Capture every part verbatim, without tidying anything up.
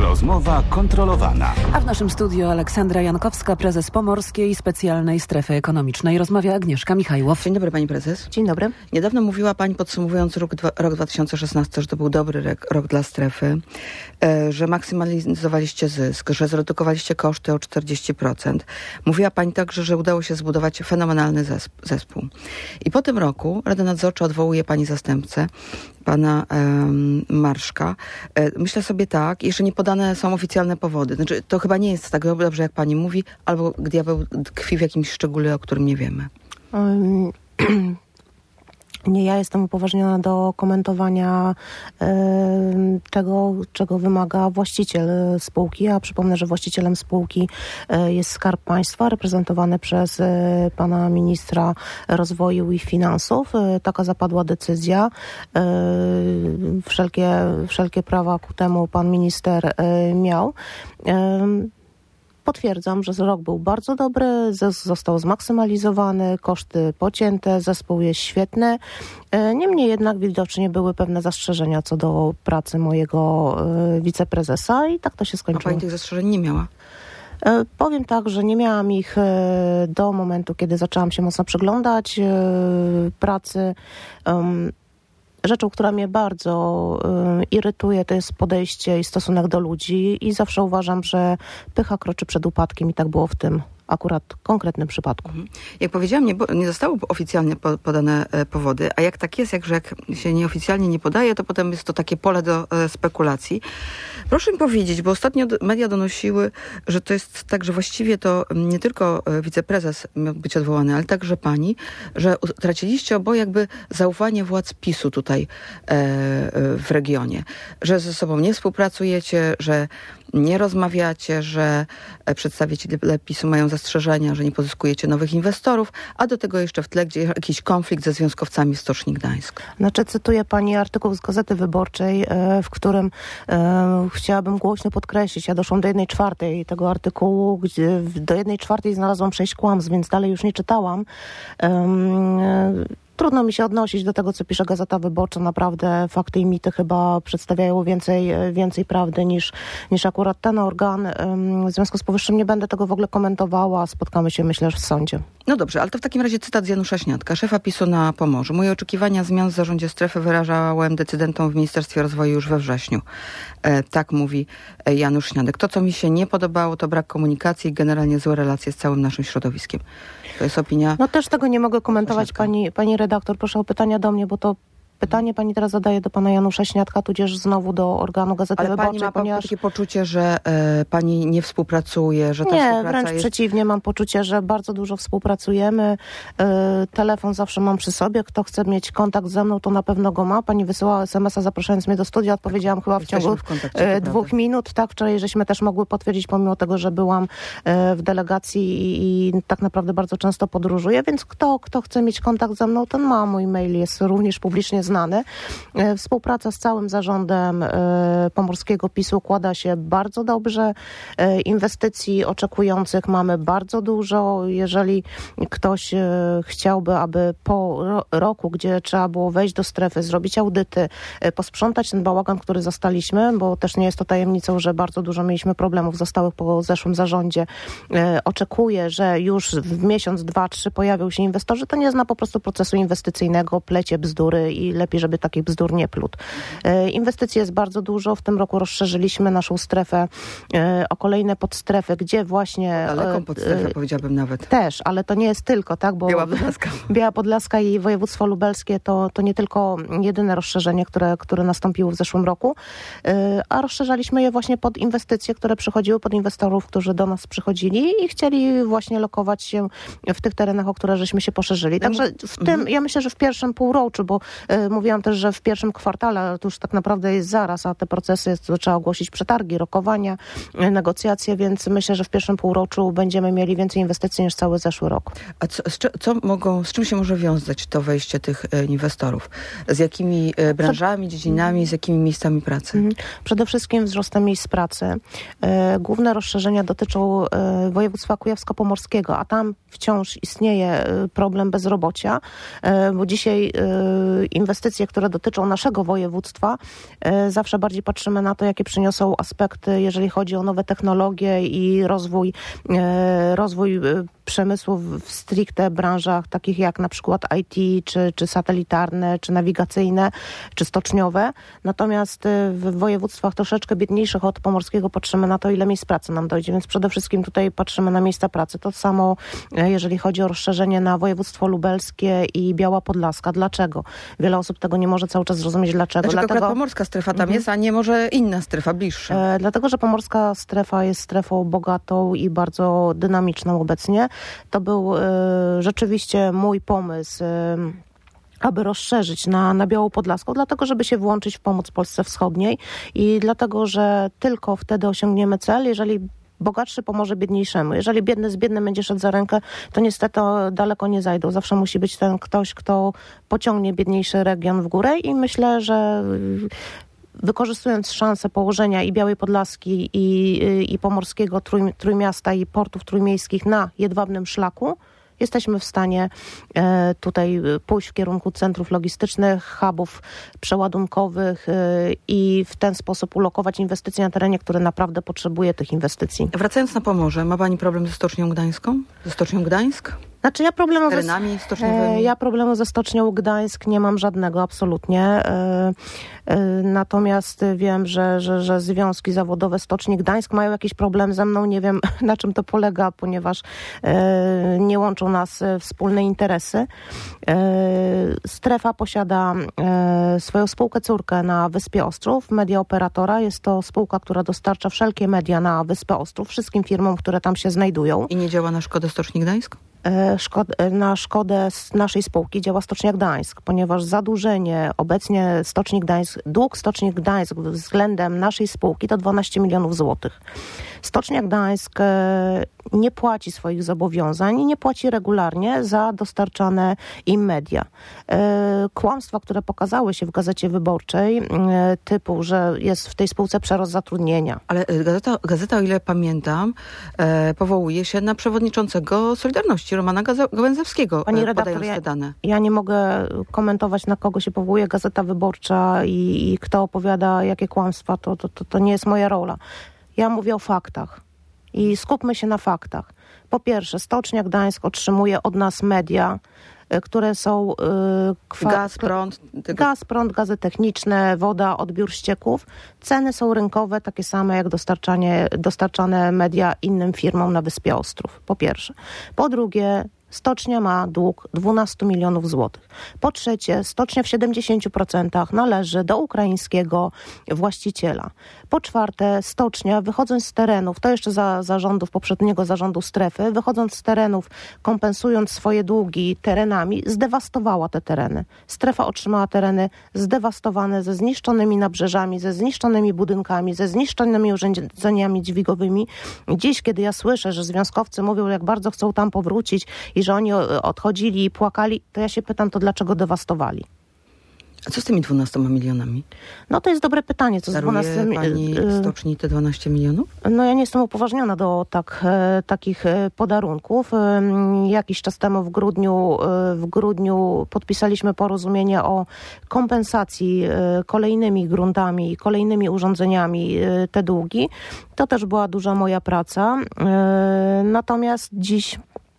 Rozmowa kontrolowana. A w naszym studiu Aleksandra Jankowska, prezes Pomorskiej Specjalnej Strefy Ekonomicznej. Rozmawia Agnieszka Michajłow. Dzień dobry, pani prezes. Dzień dobry. Niedawno mówiła pani, podsumowując rok, rok dwa tysiące szesnasty, że to był dobry rok, rok dla strefy, e, że maksymalizowaliście zysk, że zredukowaliście koszty o czterdzieści procent. Mówiła pani także, że udało się zbudować fenomenalny zespół. I po tym roku Rada Nadzorcza odwołuje pani zastępcę, pana um, Marszka. E, myślę sobie tak, jeszcze nie podane są oficjalne powody. Znaczy, to chyba nie jest tak dobrze, jak pani mówi, albo diabeł tkwi w jakimś szczególe, o którym nie wiemy. Um, nie ja jestem upoważniona do komentowania e, tego, czego wymaga właściciel spółki. A przypomnę, że właścicielem spółki e, jest Skarb Państwa, reprezentowany przez e, pana ministra rozwoju i finansów. E, taka zapadła decyzja. E, wszelkie, wszelkie prawa ku temu pan minister e, miał. E, Potwierdzam, że rok był bardzo dobry, zysk został zmaksymalizowany, koszty pocięte, zespół jest świetny. Niemniej jednak widocznie były pewne zastrzeżenia co do pracy mojego wiceprezesa i tak to się skończyło. A pani tych zastrzeżeń nie miała? Powiem tak, że nie miałam ich do momentu, kiedy zaczęłam się mocno przyglądać pracy. Rzeczą, która mnie bardzo y, irytuje, to jest podejście i stosunek do ludzi i zawsze uważam, że pycha kroczy przed upadkiem i tak było w tym akurat konkretnym przypadku. Jak powiedziałam, nie, nie zostały oficjalnie po, podane e, powody, a jak tak jest, jak, że jak się nieoficjalnie nie podaje, to potem jest to takie pole do e, spekulacji. Proszę mi powiedzieć, bo ostatnio media donosiły, że to jest tak, że właściwie to nie tylko wiceprezes miał być odwołany, ale także pani, że utraciliście oboje jakby zaufanie władz PiSu tutaj e, w regionie. Że ze sobą nie współpracujecie, że nie rozmawiacie, że przedstawiciele PiSu mają zastrzeżenia, że nie pozyskujecie nowych inwestorów, a do tego jeszcze w tle gdzie jakiś konflikt ze związkowcami w Stoczni Gdańsk. Znaczy, cytuję pani artykuł z Gazety Wyborczej, w którym e, chciałabym głośno podkreślić, ja doszłam do jednej czwartej tego artykułu, gdzie do jednej czwartej znalazłam sześć kłamstw, więc dalej już nie czytałam. E, Trudno mi się odnosić do tego, co pisze Gazeta Wyborcza. Naprawdę fakty i mity chyba przedstawiają więcej, więcej prawdy niż, niż akurat ten organ. W związku z powyższym nie będę tego w ogóle komentowała. Spotkamy się, myślę, że w sądzie. No dobrze, ale to w takim razie cytat z Janusza Śniadka, szefa PiSu na Pomorzu. Moje oczekiwania zmian w zarządzie strefy wyrażałem decydentom w Ministerstwie Rozwoju już we wrześniu. E, tak mówi Janusz Śniadek. To, co mi się nie podobało, to brak komunikacji i generalnie złe relacje z całym naszym środowiskiem. To jest opinia... No też tego nie mogę komentować, pani, pani redaktor. Proszę o pytania do mnie, bo to pytanie pani teraz zadaje do pana Janusza Śniadka, tudzież znowu do organu Gazety Ale Wyborczej. pani ma ponieważ... takie poczucie, że e, pani nie współpracuje, że ta nie, współpraca wręcz jest... przeciwnie. Mam poczucie, że bardzo dużo współpracujemy. E, telefon zawsze mam przy sobie. Kto chce mieć kontakt ze mną, to na pewno go ma. Pani wysyłała es em es a zapraszając mnie do studia. Odpowiedziałam tak, chyba w ciągu w kontakcie, dwóch prawda. minut. Tak, wczoraj żeśmy też mogły potwierdzić, pomimo tego, że byłam e, w delegacji i, i tak naprawdę bardzo często podróżuję. Więc kto, kto chce mieć kontakt ze mną, ten ma. Mój mail jest również publicznie znany. Współpraca z całym zarządem e, pomorskiego PiSu układa się bardzo dobrze. E, inwestycji oczekujących mamy bardzo dużo. Jeżeli ktoś e, chciałby, aby po ro- roku, gdzie trzeba było wejść do strefy, zrobić audyty, e, posprzątać ten bałagan, który zastaliśmy, bo też nie jest to tajemnicą, że bardzo dużo mieliśmy problemów zastałych po zeszłym zarządzie. E, oczekuje, że już w miesiąc, dwa, trzy pojawią się inwestorzy. To nie zna po prostu procesu inwestycyjnego, plecie bzdury i lepiej, żeby takich bzdur nie plótł. E, inwestycji jest bardzo dużo. W tym roku rozszerzyliśmy naszą strefę e, o kolejne podstrefy, gdzie właśnie... Daleką podstrefę, e, powiedziałabym nawet. Też, ale to nie jest tylko, tak? Bo Biała Podlaska. Biała Podlaska i województwo lubelskie to, to nie tylko jedyne rozszerzenie, które, które nastąpiło w zeszłym roku, e, a rozszerzaliśmy je właśnie pod inwestycje, które przychodziły, pod inwestorów, którzy do nas przychodzili i chcieli właśnie lokować się w tych terenach, o które żeśmy się poszerzyli. Także w tym, mhm. ja myślę, że w pierwszym półroczu, bo e, mówiłam też, że w pierwszym kwartale, ale to już tak naprawdę jest zaraz, a te procesy, to trzeba ogłosić przetargi, rokowania, negocjacje, więc myślę, że w pierwszym półroczu będziemy mieli więcej inwestycji niż cały zeszły rok. A co, z, czy, co mogą, z czym się może wiązać to wejście tych e, inwestorów? Z jakimi e, branżami, dziedzinami, z jakimi miejscami pracy? Mhm. Przede wszystkim wzrostem miejsc pracy. E, główne rozszerzenia dotyczą e, województwa kujawsko-pomorskiego, a tam wciąż istnieje problem bezrobocia, e, bo dzisiaj e, inwestycje inwestycje, które dotyczą naszego województwa, zawsze bardziej patrzymy na to, jakie przyniosą aspekty, jeżeli chodzi o nowe technologie i rozwój, rozwój przemysłu w stricte branżach takich jak na przykład I T, czy, czy satelitarne, czy nawigacyjne, czy stoczniowe. Natomiast w województwach troszeczkę biedniejszych od pomorskiego patrzymy na to, ile miejsc pracy nam dojdzie, więc przede wszystkim tutaj patrzymy na miejsca pracy. To samo, jeżeli chodzi o rozszerzenie na województwo lubelskie i Biała Podlaska. Dlaczego? Wiele osób tego nie może cały czas zrozumieć, dlaczego. Dlaczego Dlatego, akurat pomorska strefa tam mhm. jest, a nie może inna strefa, bliższa? E, dlatego, że pomorska strefa jest strefą bogatą i bardzo dynamiczną obecnie. To był e, rzeczywiście mój pomysł, e, aby rozszerzyć na, na Białą Podlaską, dlatego, żeby się włączyć w pomoc Polsce Wschodniej i dlatego, że tylko wtedy osiągniemy cel, jeżeli bogatszy pomoże biedniejszemu. Jeżeli biedny z biednym będzie szedł za rękę, to niestety daleko nie zajdą. Zawsze musi być ten ktoś, kto pociągnie biedniejszy region w górę i myślę, że wykorzystując szansę położenia i Białej Podlaski i, i Pomorskiego trój, Trójmiasta i portów trójmiejskich na jedwabnym szlaku, jesteśmy w stanie e, tutaj pójść w kierunku centrów logistycznych, hubów przeładunkowych e, i w ten sposób ulokować inwestycje na terenie, który naprawdę potrzebuje tych inwestycji. Wracając na Pomorze, ma pani problem ze Stocznią Gdańską? Ze Stocznią Gdańsk? Znaczy ja problemu, terenami ze, e, ja problemu ze Stocznią Gdańsk nie mam żadnego, absolutnie. E, e, natomiast wiem, że, że, że związki zawodowe Stoczni Gdańsk mają jakiś problem ze mną. Nie wiem, na czym to polega, ponieważ e, nie łączą nas wspólne interesy. E, strefa posiada e, swoją spółkę córkę na Wyspie Ostrów, Media Operatora. Jest to spółka, która dostarcza wszelkie media na Wyspę Ostrów, wszystkim firmom, które tam się znajdują. I nie działa na szkodę Stoczni Gdańsk? Szkod- na szkodę naszej spółki działa Stocznia Gdańsk, ponieważ zadłużenie obecnie Stoczni Gdańsk, dług Stoczni Gdańsk względem naszej spółki to dwanaście milionów złotych. Stocznia Gdańsk nie płaci swoich zobowiązań i nie płaci regularnie za dostarczane im media. Kłamstwa, które pokazały się w Gazecie Wyborczej, typu, że jest w tej spółce przerost zatrudnienia. Ale gazeta, gazeta o ile pamiętam, e, powołuje się na przewodniczącego Solidarności, Romana Gaze- Gałęzewskiego, Pani e, redaktor, podając ja, te dane. Ja nie mogę komentować, na kogo się powołuje Gazeta Wyborcza i, i kto opowiada jakie kłamstwa. To, to, to, to nie jest moja rola. Ja mówię o faktach i skupmy się na faktach. Po pierwsze, Stocznia Gdańsk otrzymuje od nas media, które są... Yy, kwa- Gaz, prąd. Tego... Gaz, prąd, gazy techniczne, woda, odbiór ścieków. Ceny są rynkowe, takie same jak dostarczanie, dostarczane media innym firmom na Wyspie Ostrów. Po pierwsze. Po drugie, Stocznia ma dług dwanaście milionów złotych. Po trzecie, Stocznia w siedemdziesiąt procent należy do ukraińskiego właściciela. Po czwarte, Stocznia, wychodząc z terenów, to jeszcze za zarządów poprzedniego zarządu strefy, wychodząc z terenów, kompensując swoje długi terenami, zdewastowała te tereny. Strefa otrzymała tereny zdewastowane ze zniszczonymi nabrzeżami, ze zniszczonymi budynkami, ze zniszczonymi urządzeniami dźwigowymi. Dziś, kiedy ja słyszę, że związkowcy mówią, jak bardzo chcą tam powrócić i że oni odchodzili i płakali, to ja się pytam, to dlaczego dewastowali? A co z tymi dwunastoma milionami? No to jest dobre pytanie. Co z Daruje dwunastoma pani Stoczni te dwanaście milionów? No ja nie jestem upoważniona do tak, e, takich e, podarunków. E, jakiś czas temu w grudniu, e, w grudniu podpisaliśmy porozumienie o kompensacji e, kolejnymi gruntami i kolejnymi urządzeniami e, te długi. To też była duża moja praca. E, natomiast dziś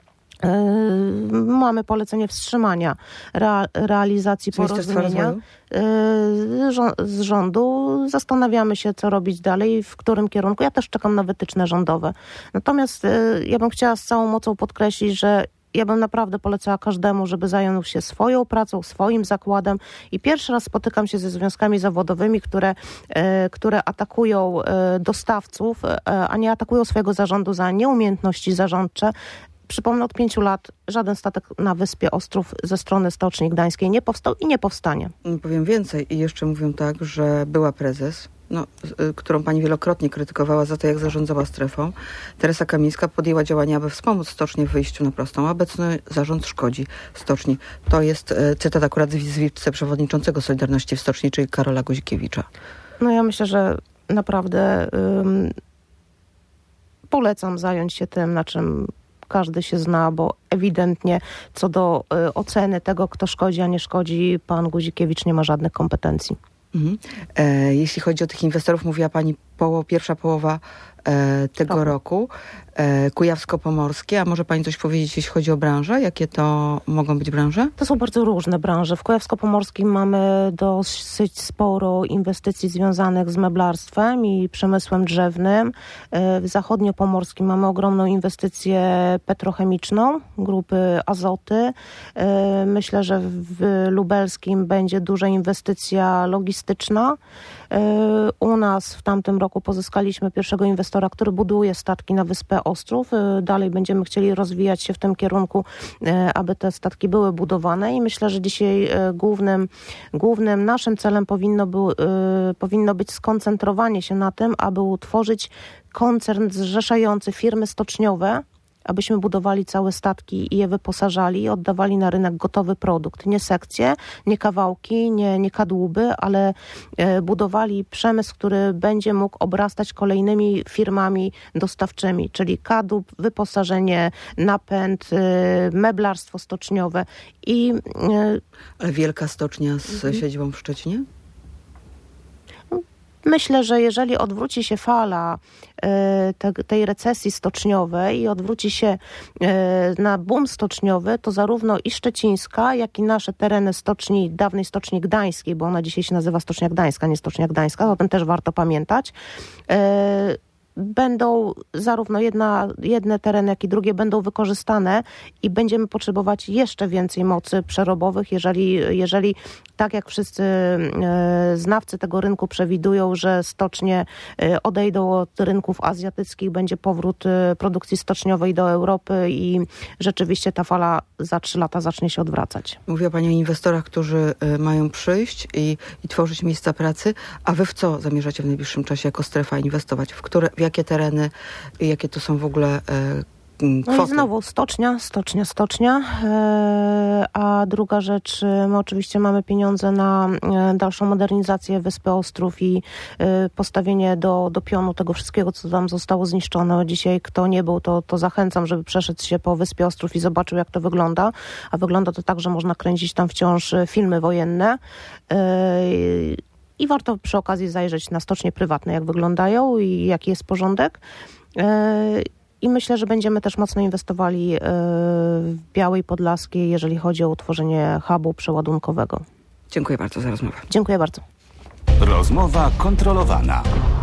mamy polecenie wstrzymania rea- realizacji porozumienia z rządu. Zastanawiamy się, co robić dalej, w którym kierunku. Ja też czekam na wytyczne rządowe. Natomiast ja bym chciała z całą mocą podkreślić, że ja bym naprawdę polecała każdemu, żeby zajął się swoją pracą, swoim zakładem i pierwszy raz spotykam się ze związkami zawodowymi, które, które atakują dostawców, a nie atakują swojego zarządu za nieumiejętności zarządcze. Przypomnę, od pięciu lat żaden statek na Wyspie Ostrów ze strony Stoczni Gdańskiej nie powstał i nie powstanie. Powiem więcej i jeszcze mówią tak, że była prezes, no, y, którą pani wielokrotnie krytykowała za to, jak zarządzała strefą. Teresa Kamińska podjęła działania, aby wspomóc Stocznię w wyjściu na prostą. Obecny zarząd szkodzi Stoczni. To jest y, cytat akurat z wiceprzewodniczącego Solidarności w Stoczni, czyli Karola Guzikiewicza. No ja myślę, że naprawdę ym, polecam zająć się tym, na czym każdy się zna, bo ewidentnie co do y, oceny tego, kto szkodzi, a nie szkodzi, pan Guzikiewicz nie ma żadnych kompetencji. Mhm. E, jeśli chodzi o tych inwestorów, mówiła pani poło, pierwsza połowa e, tego tak. roku, e, kujawsko-pomorskie, a może pani coś powiedzieć, jeśli chodzi o branżę? Jakie to mogą być branże? To są bardzo różne branże. W Kujawsko-Pomorskim mamy dosyć sporo inwestycji związanych z meblarstwem i przemysłem drzewnym. W Zachodnio-Pomorskim mamy ogromną inwestycję petrochemiczną grupy Azoty. Myślę, że w Lubelskim będzie duża inwestycja logistyczna. U nas w tamtym roku pozyskaliśmy pierwszego inwestora, który buduje statki na wyspę Ostrów. Dalej będziemy chcieli rozwijać się w tym kierunku, aby te statki były budowane i myślę, że dzisiaj głównym, głównym naszym celem powinno, był, powinno być skoncentrowanie się na tym, aby utworzyć koncern zrzeszający firmy stoczniowe, abyśmy budowali całe statki i je wyposażali i oddawali na rynek gotowy produkt. Nie sekcje, nie kawałki, nie, nie kadłuby, ale e, budowali przemysł, który będzie mógł obrastać kolejnymi firmami dostawczymi, czyli kadłub, wyposażenie, napęd, e, meblarstwo stoczniowe. I, e, Ale wielka stocznia z mhm. siedzibą w Szczecinie? Myślę, że jeżeli odwróci się fala e, te, tej recesji stoczniowej i odwróci się e, na boom stoczniowy, to zarówno i szczecińska, jak i nasze tereny stoczni, dawnej Stoczni Gdańskiej, bo ona dzisiaj się nazywa Stocznia Gdańska, nie Stocznia Gdańska, o tym też warto pamiętać, e, będą zarówno jedna, jedne tereny, jak i drugie będą wykorzystane i będziemy potrzebować jeszcze więcej mocy przerobowych, jeżeli, jeżeli tak jak wszyscy e, znawcy tego rynku przewidują, że stocznie e, odejdą od rynków azjatyckich, będzie powrót e, produkcji stoczniowej do Europy i rzeczywiście ta fala za trzy lata zacznie się odwracać. Mówiła pani o inwestorach, którzy e, mają przyjść i, i tworzyć miejsca pracy, a wy w co zamierzacie w najbliższym czasie jako strefa inwestować? W które, w jakie tereny i jakie to są w ogóle e, kwoty? No i znowu stocznia, stocznia, stocznia. E, a druga rzecz, my oczywiście mamy pieniądze na e, dalszą modernizację Wyspy Ostrów i e, postawienie do, do pionu tego wszystkiego, co tam zostało zniszczone. Dzisiaj kto nie był, to, to zachęcam, żeby przeszedł się po Wyspie Ostrów i zobaczył, jak to wygląda. A wygląda to tak, że można kręcić tam wciąż filmy wojenne. E, I warto przy okazji zajrzeć na stocznie prywatne, jak wyglądają i jaki jest porządek. I myślę, że będziemy też mocno inwestowali w Białej Podlaskiej, jeżeli chodzi o utworzenie hubu przeładunkowego. Dziękuję bardzo za rozmowę. Dziękuję bardzo. Rozmowa kontrolowana.